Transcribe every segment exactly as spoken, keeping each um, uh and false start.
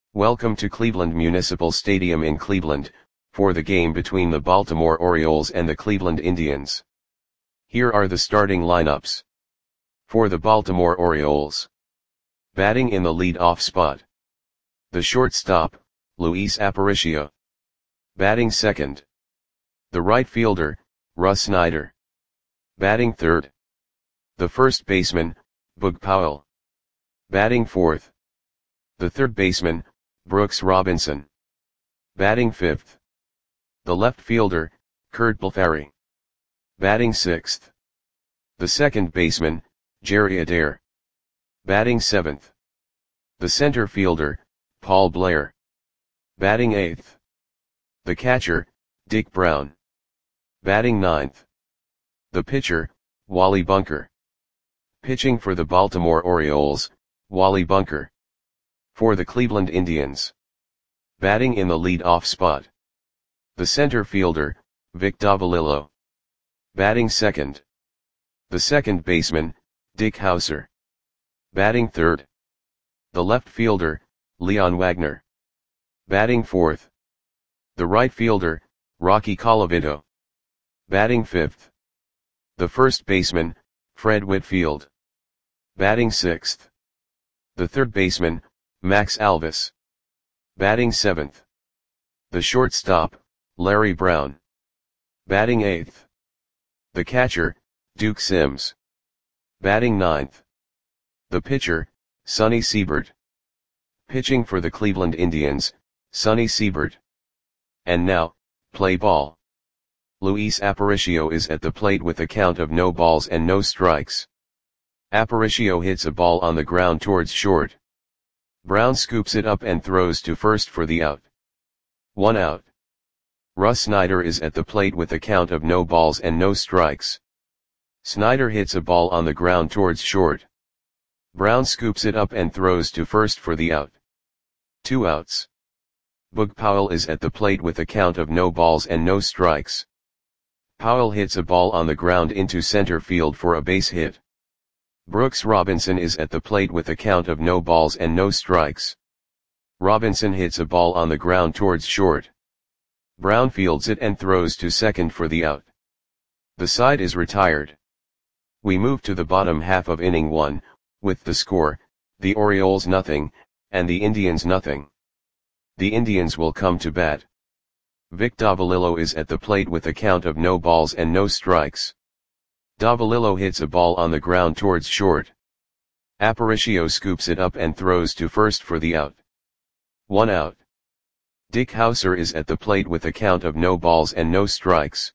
Welcome to Cleveland Municipal Stadium in Cleveland, for the game between the Baltimore Orioles and the Cleveland Indians. Here are the starting lineups. For the Baltimore Orioles. Batting in the lead-off spot. The shortstop, Luis Aparicio. Batting second. The right fielder, Russ Snyder. Batting third. The first baseman, Boog Powell. Batting fourth. The third baseman, Brooks Robinson. Batting fifth. The left fielder, Curt Blefary. Batting sixth. The second baseman, Jerry Adair. Batting seventh. The center fielder, Paul Blair. Batting eighth. The catcher, Dick Brown. Batting ninth. The pitcher, Wally Bunker. Pitching for the Baltimore Orioles, Wally Bunker. For the Cleveland Indians. Batting in the lead-off spot. The center fielder, Vic Davalillo. Batting second. The second baseman, Dick Howser. Batting third. The left fielder, Leon Wagner. Batting fourth. The right fielder, Rocky Colavito. Batting fifth. The first baseman, Fred Whitfield. Batting sixth. The third baseman, Max Alvis. Batting seventh. The shortstop, Larry Brown. Batting eighth. The catcher, Duke Sims. Batting ninth. The pitcher, Sonny Siebert. Pitching for the Cleveland Indians, Sonny Siebert. And now, play ball. Luis Aparicio is at the plate with a count of no balls and no strikes. Aparicio hits a ball on the ground towards short. Brown scoops it up and throws to first for the out. One out. Russ Snyder is at the plate with a count of no balls and no strikes. Snyder hits a ball on the ground towards short. Brown scoops it up and throws to first for the out. Two outs. Boog Powell is at the plate with a count of no balls and no strikes. Powell hits a ball on the ground into center field for a base hit. Brooks Robinson is at the plate with a count of no balls and no strikes. Robinson hits a ball on the ground towards short. Brown fields it and throws to second for the out. The side is retired. We move to the bottom half of inning one, with the score, the Orioles nothing, and the Indians nothing. The Indians will come to bat. Vic Davalillo is at the plate with a count of no balls and no strikes. Davalillo hits a ball on the ground towards short. Aparicio scoops it up and throws to first for the out. One out. Dick Howser is at the plate with a count of no balls and no strikes.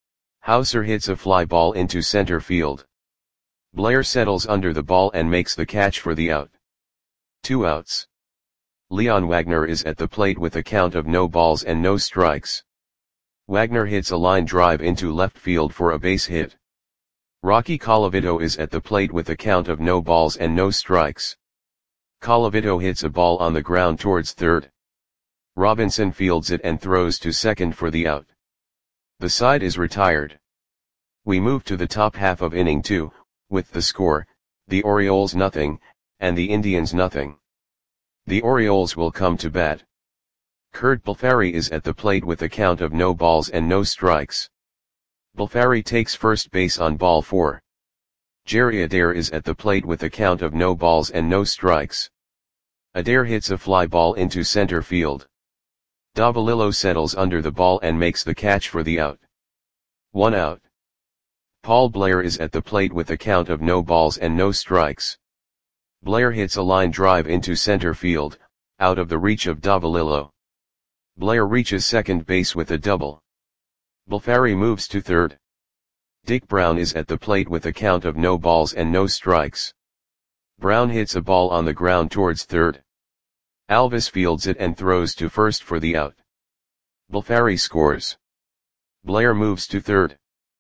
Howser hits a fly ball into center field. Blair settles under the ball and makes the catch for the out. Two outs. Leon Wagner is at the plate with a count of no balls and no strikes. Wagner hits a line drive into left field for a base hit. Rocky Colavito is at the plate with a count of no balls and no strikes. Colavito hits a ball on the ground towards third. Robinson fields it and throws to second for the out. The side is retired. We move to the top half of inning two, with the score, the Orioles nothing, and the Indians nothing. The Orioles will come to bat. Curt Blefary is at the plate with a count of no balls and no strikes. Blefary takes first base on ball four. Jerry Adair is at the plate with a count of no balls and no strikes. Adair hits a fly ball into center field. Davalillo settles under the ball and makes the catch for the out. One out. Paul Blair is at the plate with a count of no balls and no strikes. Blair hits a line drive into center field, out of the reach of Davalillo. Blair reaches second base with a double. Blefary moves to third. Dick Brown is at the plate with a count of no balls and no strikes. Brown hits a ball on the ground towards third. Alvis fields it and throws to first for the out. Blefary scores. Blair moves to third.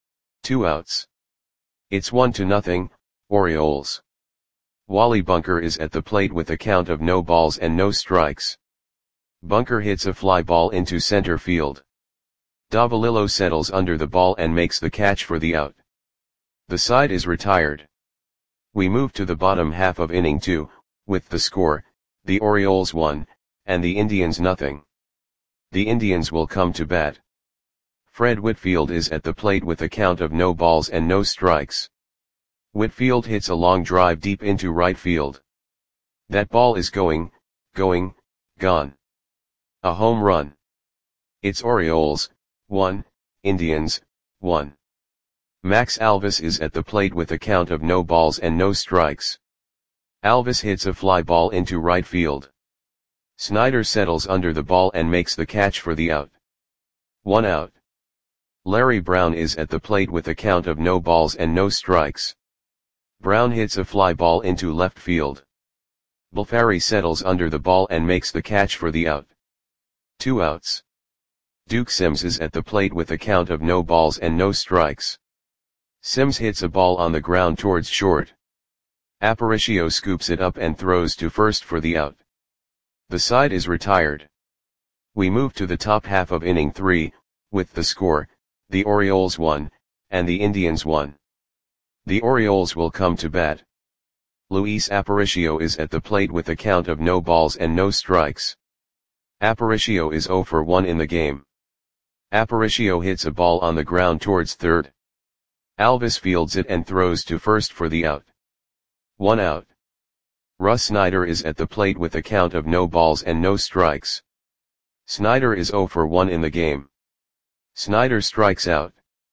Two outs. It's one to nothing, Orioles. Wally Bunker is at the plate with a count of no balls and no strikes. Bunker hits a fly ball into center field. Davalillo settles under the ball and makes the catch for the out. The side is retired. We move to the bottom half of inning two, with the score, the Orioles one, and the Indians nothing. The Indians will come to bat. Fred Whitfield is at the plate with a count of no balls and no strikes. Whitfield hits a long drive deep into right field. That ball is going, going, gone. A home run. It's Orioles, one, Indians, one. Max Alvis is at the plate with a count of no balls and no strikes. Alvis hits a fly ball into right field. Snyder settles under the ball and makes the catch for the out. One out. Larry Brown is at the plate with a count of no balls and no strikes. Brown hits a fly ball into left field. Bulfari settles under the ball and makes the catch for the out. Two outs. Duke Sims is at the plate with a count of no balls and no strikes. Sims hits a ball on the ground towards short. Aparicio scoops it up and throws to first for the out. The side is retired. We move to the top half of inning three, with the score, the Orioles one, and the Indians one. The Orioles will come to bat. Luis Aparicio is at the plate with a count of no balls and no strikes. Aparicio is zero for one in the game. Aparicio hits a ball on the ground towards third. Alvis fields it and throws to first for the out. One out. Russ Snyder is at the plate with a count of no balls and no strikes. Snyder is zero for one in the game. Snyder strikes out.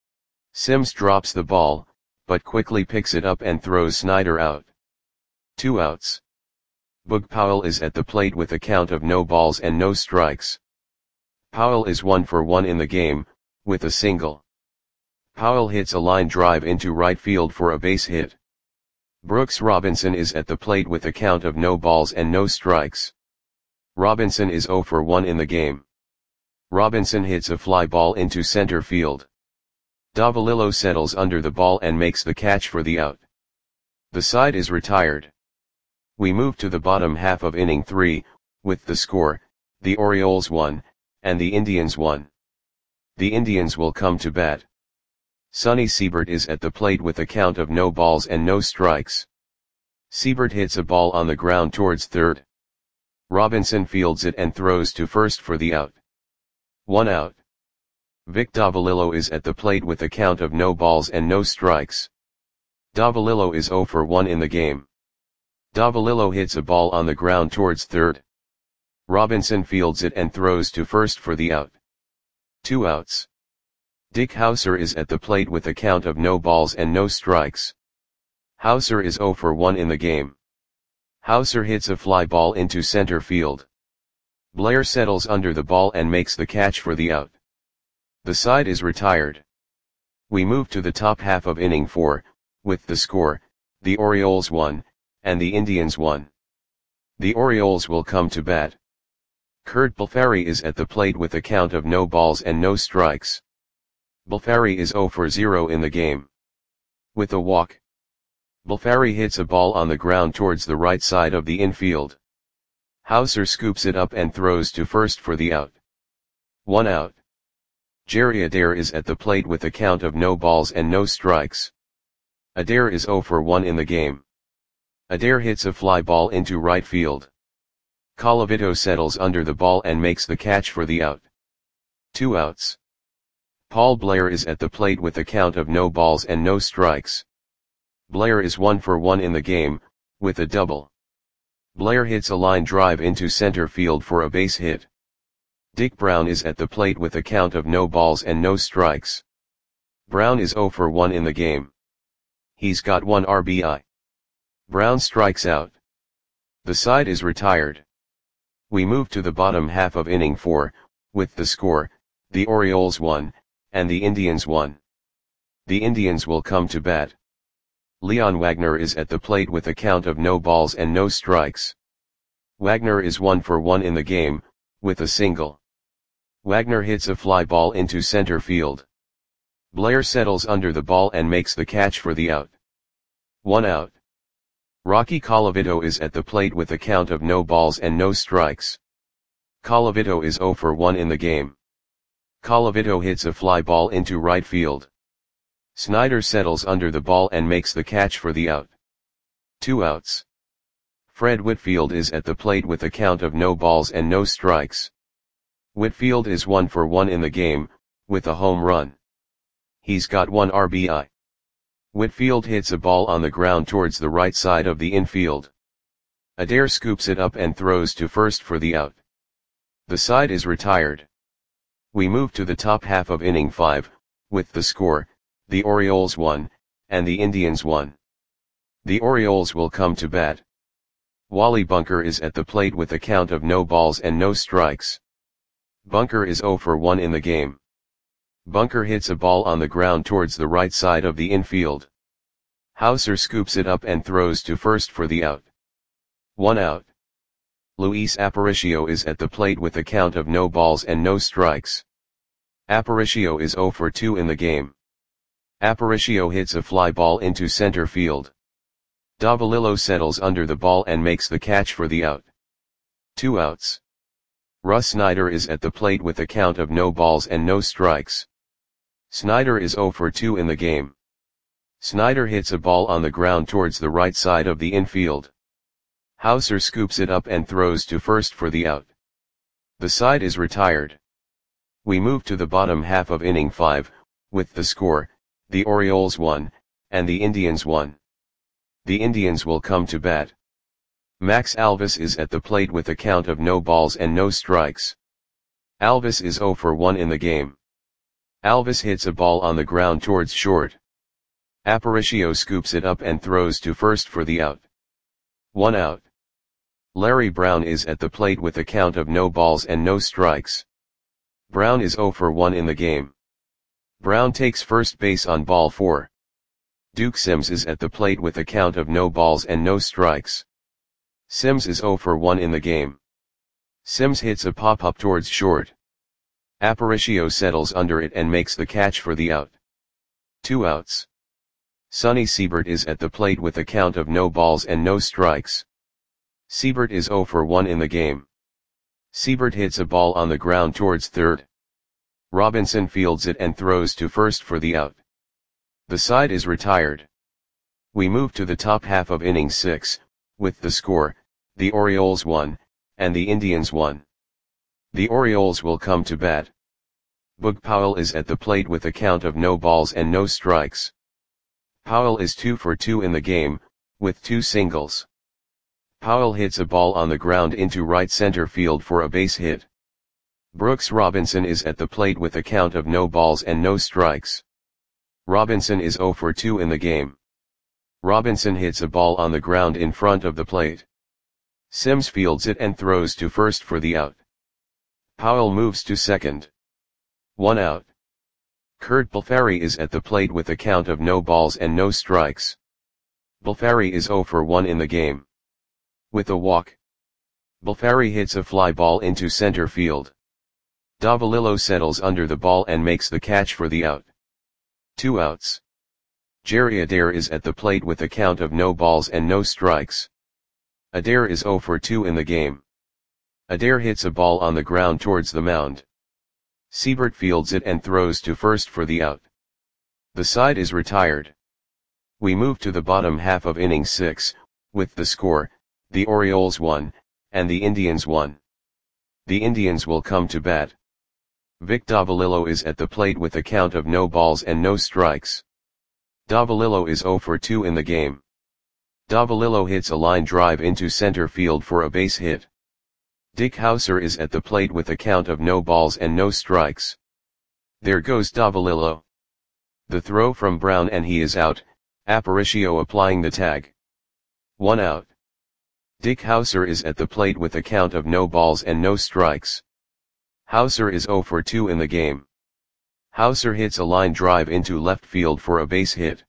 Sims drops the ball, but quickly picks it up and throws Snyder out. Two outs. Boog Powell is at the plate with a count of no balls and no strikes. Powell is one for one in the game, with a single. Powell hits a line drive into right field for a base hit. Brooks Robinson is at the plate with a count of no balls and no strikes. Robinson is zero for one in the game. Robinson hits a fly ball into center field. Davalillo settles under the ball and makes the catch for the out. The side is retired. We move to the bottom half of inning three, with the score, the Orioles one, and the Indians one. The Indians will come to bat. Sonny Siebert is at the plate with a count of no balls and no strikes. Siebert hits a ball on the ground towards third. Robinson fields it and throws to first for the out. One out. Vic Davalillo is at the plate with a count of no balls and no strikes. Davalillo is zero for one in the game. Davalillo hits a ball on the ground towards third. Robinson fields it and throws to first for the out. Two outs. Dick Hauser is at the plate with a count of no balls and no strikes. Hauser is zero for one in the game. Hauser hits a fly ball into center field. Blair settles under the ball and makes the catch for the out. The side is retired. We move to the top half of inning four, with the score, the Orioles one, and the Indians one. The Orioles will come to bat. Kurt Bulfari is at the plate with a count of no balls and no strikes. Bulfari is zero for zero in the game. With a walk. Bulfari hits a ball on the ground towards the right side of the infield. Hauser scoops it up and throws to first for the out. One out. Jerry Adair is at the plate with a count of no balls and no strikes. Adair is zero for one in the game. Adair hits a fly ball into right field. Colavito settles under the ball and makes the catch for the out. Two outs. Paul Blair is at the plate with a count of no balls and no strikes. Blair is one for one in the game, with a double. Blair hits a line drive into center field for a base hit. Dick Brown is at the plate with a count of no balls and no strikes. Brown is zero for one in the game. He's got one R B I. Brown strikes out. The side is retired. We move to the bottom half of inning four, with the score, the Orioles one, and the Indians one. The Indians will come to bat. Leon Wagner is at the plate with a count of no balls and no strikes. Wagner is one for one in the game, with a single. Wagner hits a fly ball into center field. Blair settles under the ball and makes the catch for the out. One out. Rocky Colavito is at the plate with a count of no balls and no strikes. Colavito is zero for one in the game. Colavito hits a fly ball into right field. Snyder settles under the ball and makes the catch for the out. Two outs. Fred Whitfield is at the plate with a count of no balls and no strikes. Whitfield is one for one in the game, with a home run. He's got one R B I. Whitfield hits a ball on the ground towards the right side of the infield. Adair scoops it up and throws to first for the out. The side is retired. We move to the top half of inning five, with the score, the Orioles won, and the Indians won. The Orioles will come to bat. Wally Bunker is at the plate with a count of no balls and no strikes. Bunker is zero for one in the game. Bunker hits a ball on the ground towards the right side of the infield. Hauser scoops it up and throws to first for the out. One out. Luis Aparicio is at the plate with a count of no balls and no strikes. Aparicio is zero for two in the game. Aparicio hits a fly ball into center field. Davalillo settles under the ball and makes the catch for the out. Two outs. Russ Snyder is at the plate with a count of no balls and no strikes. Snyder is zero for two in the game. Snyder hits a ball on the ground towards the right side of the infield. Hauser scoops it up and throws to first for the out. The side is retired. We move to the bottom half of inning five, with the score, the Orioles won, and the Indians won. The Indians will come to bat. Max Alvis is at the plate with a count of no balls and no strikes. Alvis is zero for one in the game. Alvis hits a ball on the ground towards short. Aparicio scoops it up and throws to first for the out. One out. Larry Brown is at the plate with a count of no balls and no strikes. Brown is zero for one in the game. Brown takes first base on ball four. Duke Sims is at the plate with a count of no balls and no strikes. Sims is zero for one in the game. Sims hits a pop-up towards short. Aparicio settles under it and makes the catch for the out. Two outs. Sonny Siebert is at the plate with a count of no balls and no strikes. Siebert is zero for one in the game. Siebert hits a ball on the ground towards third. Robinson fields it and throws to first for the out. The side is retired. We move to the top half of inning six, with the score, the Orioles won, and the Indians won. The Orioles will come to bat. Boog Powell is at the plate with a count of no balls and no strikes. Powell is two for two in the game, with two singles. Powell hits a ball on the ground into right center field for a base hit. Brooks Robinson is at the plate with a count of no balls and no strikes. Robinson is zero for two in the game. Robinson hits a ball on the ground in front of the plate. Sims fields it and throws to first for the out. Powell moves to second. One out. Kurt Balfari is at the plate with a count of no balls and no strikes. Balfari is zero for one in the game. With a walk. Balfari hits a fly ball into center field. Davalillo settles under the ball and makes the catch for the out. Two outs. Jerry Adair is at the plate with a count of no balls and no strikes. Adair is zero for two in the game. Adair hits a ball on the ground towards the mound. Siebert fields it and throws to first for the out. The side is retired. We move to the bottom half of inning six, with the score, the Orioles won, and the Indians won. The Indians will come to bat. Vic Davalillo is at the plate with a count of no balls and no strikes. Davalillo is zero for two in the game. Davalillo hits a line drive into center field for a base hit. Dick Hauser is at the plate with a count of no balls and no strikes. There goes Davalillo. The throw from Brown and he is out, Aparicio applying the tag. One out. Dick Hauser is at the plate with a count of no balls and no strikes. Hauser is zero for two in the game. Hauser hits a line drive into left field for a base hit.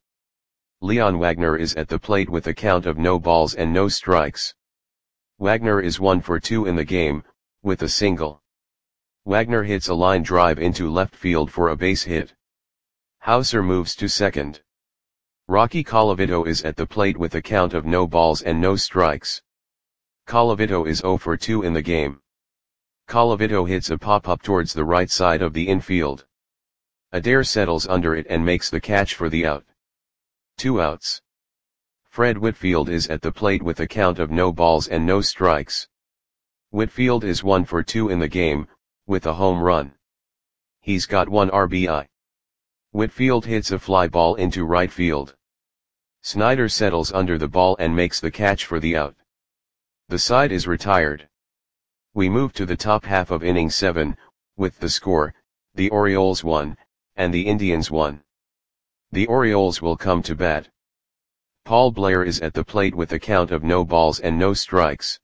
Leon Wagner is at the plate with a count of no balls and no strikes. Wagner is one for two in the game, with a single. Wagner hits a line drive into left field for a base hit. Hauser moves to second. Rocky Colavito is at the plate with a count of no balls and no strikes. Colavito is zero for two in the game. Colavito hits a pop-up towards the right side of the infield. Adair settles under it and makes the catch for the out. Two outs. Fred Whitfield is at the plate with a count of no balls and no strikes. Whitfield is one for two in the game, with a home run. He's got one R B I. Whitfield hits a fly ball into right field. Snyder settles under the ball and makes the catch for the out. The side is retired. We move to the top half of inning seven, with the score, the Orioles won, and the Indians won. The Orioles will come to bat. Paul Blair is at the plate with a count of no balls and no strikes.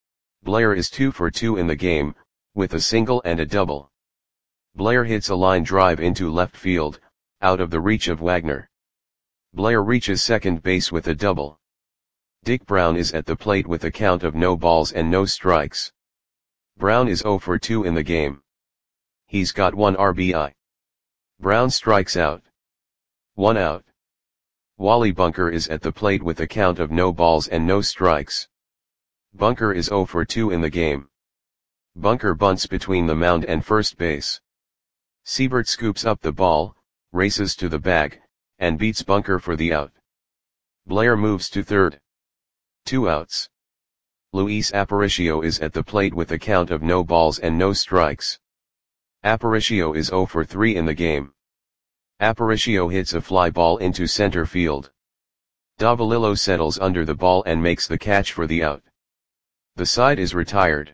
Blair is two for two in the game, with a single and a double. Blair hits a line drive into left field, out of the reach of Wagner. Blair reaches second base with a double. Dick Brown is at the plate with a count of no balls and no strikes. Brown is zero for two in the game. He's got one R B I. Brown strikes out. One out. Wally Bunker is at the plate with a count of no balls and no strikes. Bunker is zero for two in the game. Bunker bunts between the mound and first base. Siebert scoops up the ball, races to the bag, and beats Bunker for the out. Blair moves to third. Two outs. Luis Aparicio is at the plate with a count of no balls and no strikes. Aparicio is zero for three in the game. Aparicio hits a fly ball into center field. Davalillo settles under the ball and makes the catch for the out. The side is retired.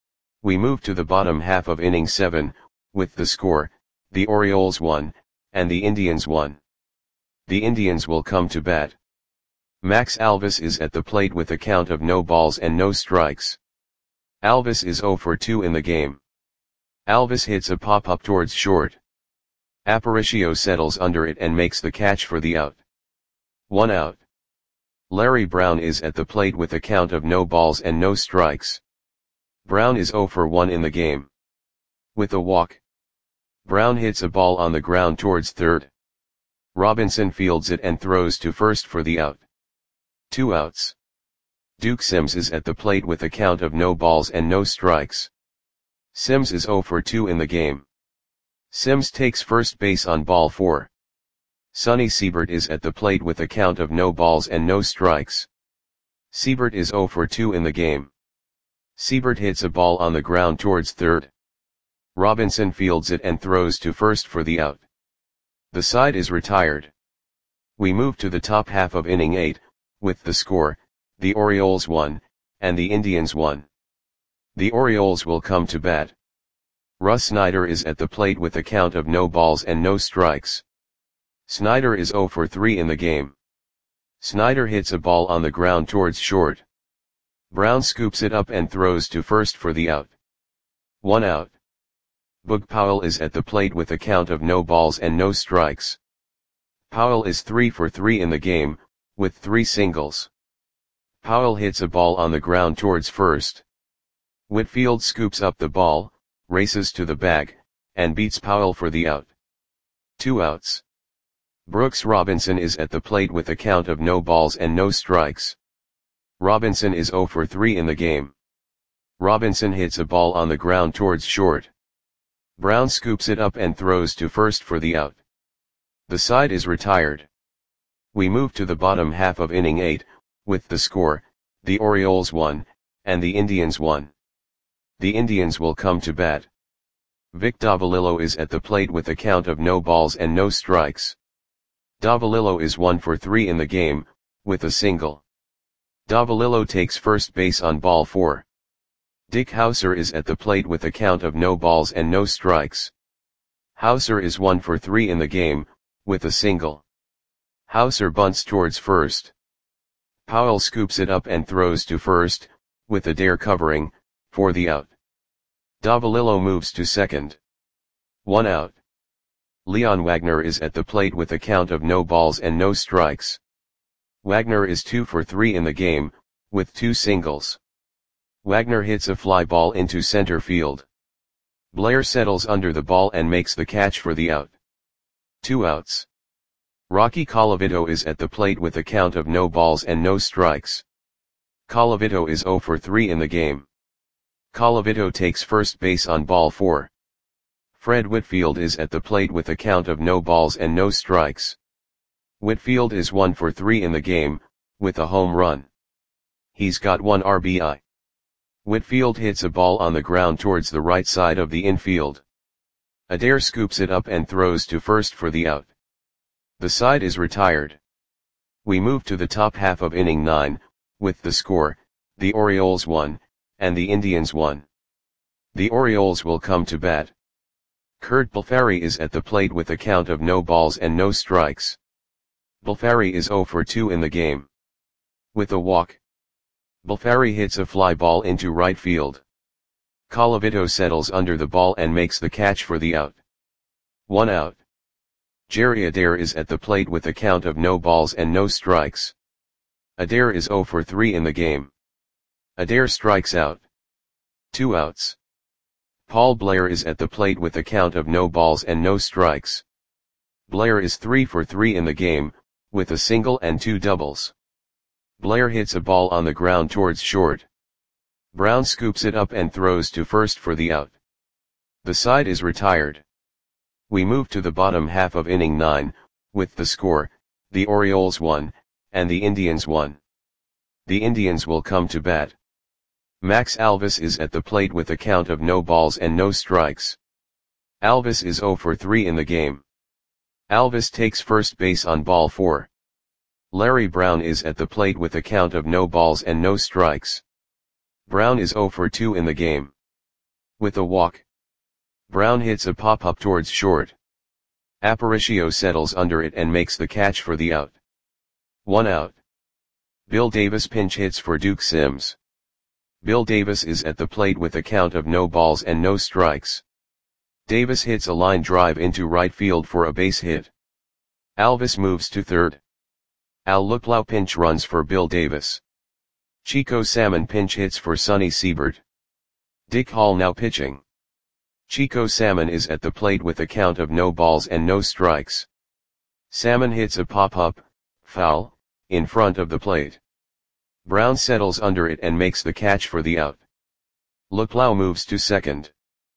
We move to the bottom half of inning seven, with the score, the Orioles won, and the Indians won. The Indians will come to bat. Max Alvis is at the plate with a count of no balls and no strikes. Alvis is zero for two in the game. Alvis hits a pop-up towards short. Aparicio settles under it and makes the catch for the out. One out. Larry Brown is at the plate with a count of no balls and no strikes. Brown is zero for one in the game. With a walk. Brown hits a ball on the ground towards third. Robinson fields it and throws to first for the out. Two outs. Duke Sims is at the plate with a count of no balls and no strikes. Sims is zero for two in the game. Sims takes first base on ball four. Sonny Siebert is at the plate with a count of no balls and no strikes. Siebert is zero for two in the game. Siebert hits a ball on the ground towards third. Robinson fields it and throws to first for the out. The side is retired. We move to the top half of inning eight, with the score, the Orioles won, and the Indians won. The Orioles will come to bat. Russ Snyder is at the plate with a count of no balls and no strikes. Snyder is zero for three in the game. Snyder hits a ball on the ground towards short. Brown scoops it up and throws to first for the out. One out. Boog Powell is at the plate with a count of no balls and no strikes. Powell is three for three in the game, with three singles. Powell hits a ball on the ground towards first. Whitfield scoops up the ball, races to the bag, and beats Powell for the out. Two outs. Brooks Robinson is at the plate with a count of no balls and no strikes. Robinson is zero for three in the game. Robinson hits a ball on the ground towards short. Brown scoops it up and throws to first for the out. The side is retired. We move to the bottom half of inning eight, with the score, the Orioles won, and the Indians won. The Indians will come to bat. Vic Davalillo is at the plate with a count of no balls and no strikes. Davalillo is one for three in the game, with a single. Davalillo takes first base on ball four. Dick Hauser is at the plate with a count of no balls and no strikes. Hauser is one for three in the game, with a single. Hauser bunts towards first. Powell scoops it up and throws to first, with Adair covering, for the out. Davalillo moves to second. One out. Leon Wagner is at the plate with a count of no balls and no strikes. Wagner is two for three in the game, with two singles. Wagner hits a fly ball into center field. Blair settles under the ball and makes the catch for the out. Two outs. Rocky Colavito is at the plate with a count of no balls and no strikes. Colavito is zero for three in the game. Colavito takes first base on ball four. Fred Whitfield is at the plate with a count of no balls and no strikes. Whitfield is one for three in the game, with a home run. He's got one R B I. Whitfield hits a ball on the ground towards the right side of the infield. Adair scoops it up and throws to first for the out. The side is retired. We move to the top half of inning nine, with the score, the Orioles won, and the Indians won. The Orioles will come to bat. Curt Balfari is at the plate with a count of no balls and no strikes. Balfari is oh for two in the game. With a walk, Balfari hits a fly ball into right field. Colavito settles under the ball and makes the catch for the out. One out. Jerry Adair is at the plate with a count of no balls and no strikes. Adair is oh for three in the game. Adair strikes out. Two outs. Paul Blair is at the plate with a count of no balls and no strikes. Blair is three for three in the game, with a single and two doubles. Blair hits a ball on the ground towards short. Brown scoops it up and throws to first for the out. The side is retired. We move to the bottom half of inning nine, with the score, the Orioles won, and the Indians won. The Indians will come to bat. Max Alvis is at the plate with a count of no balls and no strikes. Alvis is oh for three in the game. Alvis takes first base on ball four. Larry Brown is at the plate with a count of no balls and no strikes. Brown is oh for two in the game. With a walk, Brown hits a pop-up towards short. Aparicio settles under it and makes the catch for the out. One out. Bill Davis pinch hits for Duke Sims. Bill Davis is at the plate with a count of no balls and no strikes. Davis hits a line drive into right field for a base hit. Alvis moves to third. Al Luplow pinch runs for Bill Davis. Chico Salmon pinch hits for Sonny Siebert. Dick Hall now pitching. Chico Salmon is at the plate with a count of no balls and no strikes. Salmon hits a pop-up, foul, in front of the plate. Brown settles under it and makes the catch for the out. Luplow moves to second.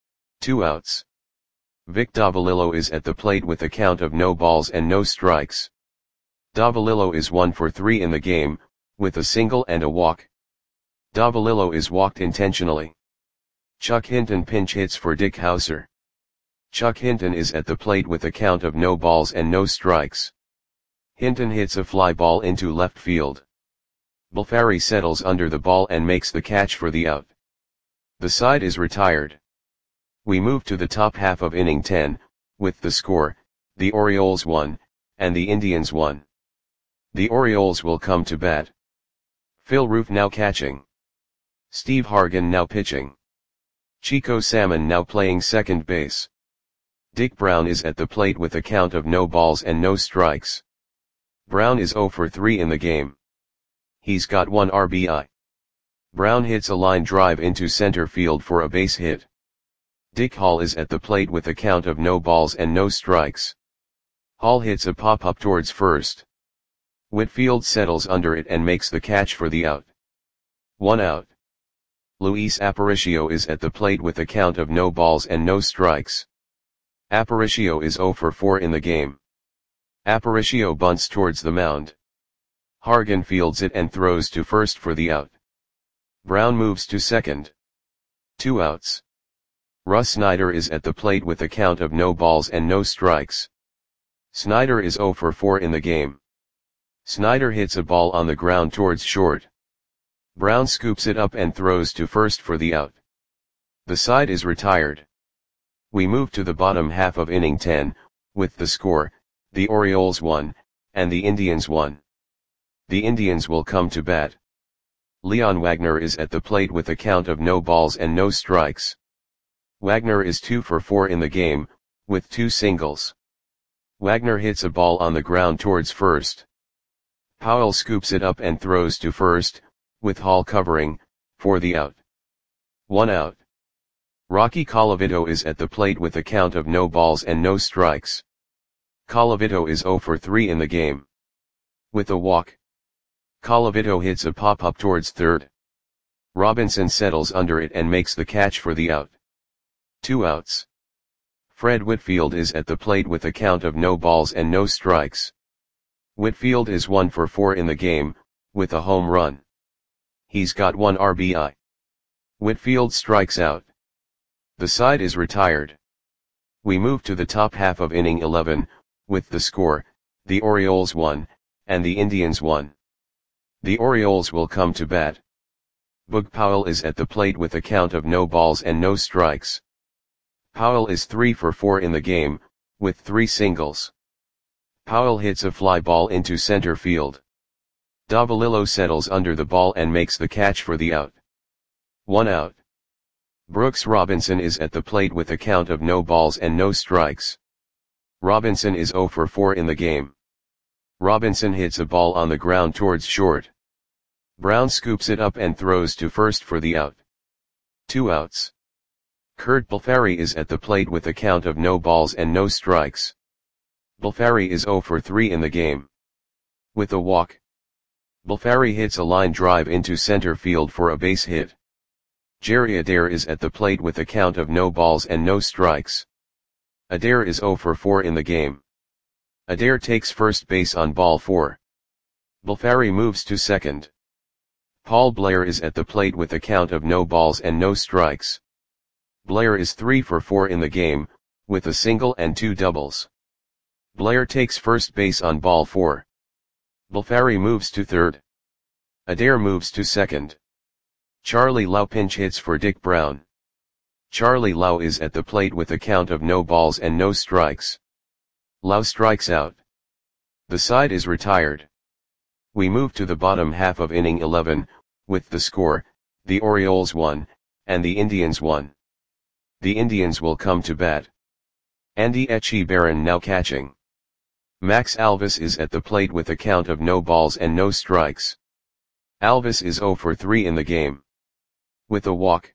Two outs. Vic Davalillo is at the plate with a count of no balls and no strikes. Davalillo is one for three in the game, with a single and a walk. Davalillo is walked intentionally. Chuck Hinton pinch hits for Dick Hauser. Chuck Hinton is at the plate with a count of no balls and no strikes. Hinton hits a fly ball into left field. Balfari settles under the ball and makes the catch for the out. The side is retired. We move to the top half of inning ten, with the score, the Orioles won, and the Indians won. The Orioles will come to bat. Phil Roof now catching. Steve Hargan now pitching. Chico Salmon now playing second base. Dick Brown is at the plate with a count of no balls and no strikes. Brown is oh for three in the game. He's got one R B I. Brown hits a line drive into center field for a base hit. Dick Hall is at the plate with a count of no balls and no strikes. Hall hits a pop-up towards first. Whitfield settles under it and makes the catch for the out. One out. Luis Aparicio is at the plate with a count of no balls and no strikes. Aparicio is oh for four in the game. Aparicio bunts towards the mound. Hargan fields it and throws to first for the out. Brown moves to second. Two outs. Russ Snyder is at the plate with a count of no balls and no strikes. Snyder is oh for four in the game. Snyder hits a ball on the ground towards short. Brown scoops it up and throws to first for the out. The side is retired. We move to the bottom half of inning ten, with the score, the Orioles won, and the Indians won. The Indians will come to bat. Leon Wagner is at the plate with a count of no balls and no strikes. Wagner is two for four in the game, with two singles. Wagner hits a ball on the ground towards first. Powell scoops it up and throws to first, with Hall covering, for the out. One out. Rocky Colavito is at the plate with a count of no balls and no strikes. Colavito is oh for three in the game. With a walk, Colavito hits a pop-up towards third. Robinson settles under it and makes the catch for the out. Two outs. Fred Whitfield is at the plate with a count of no balls and no strikes. Whitfield is one for four in the game, with a home run. He's got one R B I. Whitfield strikes out. The side is retired. We move to the top half of inning eleven, with the score, the Orioles won, and the Indians won. The Orioles will come to bat. Boog Powell is at the plate with a count of no balls and no strikes. Powell is three for four in the game, with three singles. Powell hits a fly ball into center field. Davalillo settles under the ball and makes the catch for the out. One out. Brooks Robinson is at the plate with a count of no balls and no strikes. Robinson is zero for four in the game. Robinson hits a ball on the ground towards short. Brown scoops it up and throws to first for the out. Two outs. Curt Balfari is at the plate with a count of no balls and no strikes. Balfari is zero for three in the game. With a walk. Balfari hits a line drive into center field for a base hit. Jerry Adair is at the plate with a count of no balls and no strikes. Adair is zero for four in the game. Adair takes first base on ball four. Balfari moves to second. Paul Blair is at the plate with a count of no balls and no strikes. Blair is three for four in the game, with a single and two doubles. Blair takes first base on ball four. Balfari moves to third. Adair moves to second. Charlie Lau pinch hits for Dick Brown. Charlie Lau is at the plate with a count of no balls and no strikes. Lau strikes out. The side is retired. We move to the bottom half of inning eleven, with the score, the Orioles won, and the Indians won. The Indians will come to bat. Andy Etchebarren now catching. Max Alvis is at the plate with a count of no balls and no strikes. Alvis is zero for three in the game. With a walk.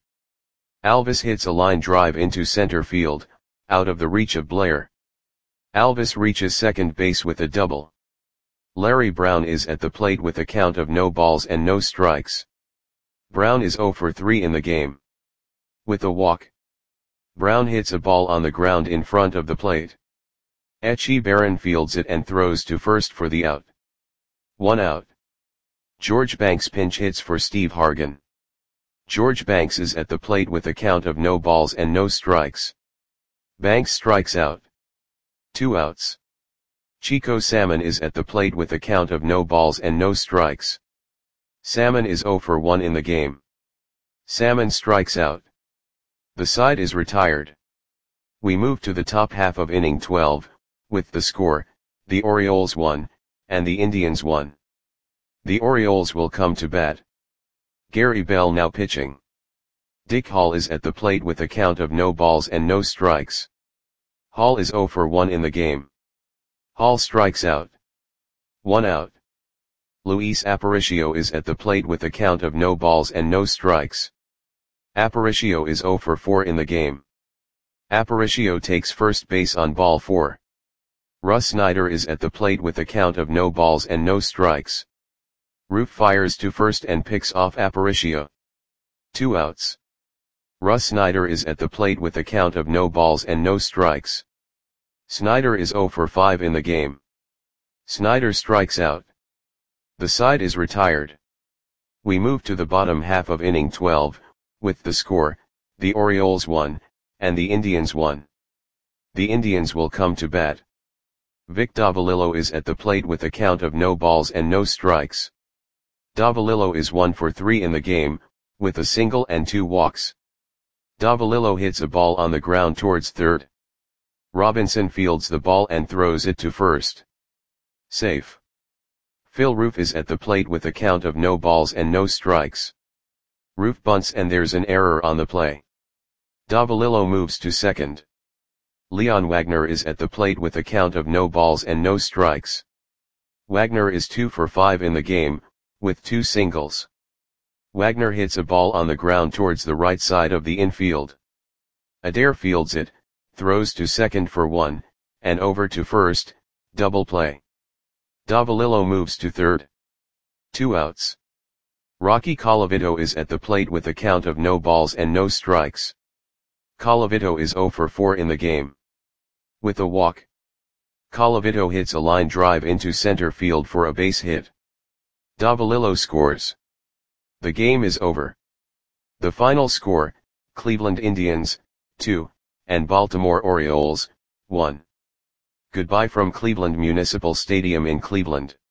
Alvis hits a line drive into center field, out of the reach of Blair. Alvis reaches second base with a double. Larry Brown is at the plate with a count of no balls and no strikes. Brown is zero for three in the game. With a walk. Brown hits a ball on the ground in front of the plate. Etchebarren fields it and throws to first for the out. One out. George Banks pinch hits for Steve Hargan. George Banks is at the plate with a count of no balls and no strikes. Banks strikes out. Two outs. Chico Salmon is at the plate with a count of no balls and no strikes. Salmon is zero for one in the game. Salmon strikes out. The side is retired. We move to the top half of inning twelve, with the score, the Orioles won, and the Indians won. The Orioles will come to bat. Gary Bell now pitching. Dick Hall is at the plate with a count of no balls and no strikes. Hall is zero for one in the game. Hall strikes out. One out. Luis Aparicio is at the plate with a count of no balls and no strikes. Aparicio is zero for four in the game. Aparicio takes first base on ball four. Russ Snyder is at the plate with a count of no balls and no strikes. Roof fires to first and picks off Aparicio. Two outs. Russ Snyder is at the plate with a count of no balls and no strikes. Snyder is zero for five in the game. Snyder strikes out. The side is retired. We move to the bottom half of inning twelve, with the score, the Orioles won, and the Indians won. The Indians will come to bat. Vic Davalillo is at the plate with a count of no balls and no strikes. Davalillo is one for three in the game, with a single and two walks. Davalillo hits a ball on the ground towards third. Robinson fields the ball and throws it to first. Safe. Phil Roof is at the plate with a count of no balls and no strikes. Roof bunts and there's an error on the play. Davalillo moves to second. Leon Wagner is at the plate with a count of no balls and no strikes. Wagner is two for five in the game, with two singles. Wagner hits a ball on the ground towards the right side of the infield. Adair fields it, throws to second for one, and over to first, double play. Davalillo moves to third. Two outs. Rocky Colavito is at the plate with a count of no balls and no strikes. Colavito is zero for four in the game. With a walk. Colavito hits a line drive into center field for a base hit. Davalillo scores. The game is over. The final score, Cleveland Indians, two, and Baltimore Orioles, one. Goodbye from Cleveland Municipal Stadium in Cleveland.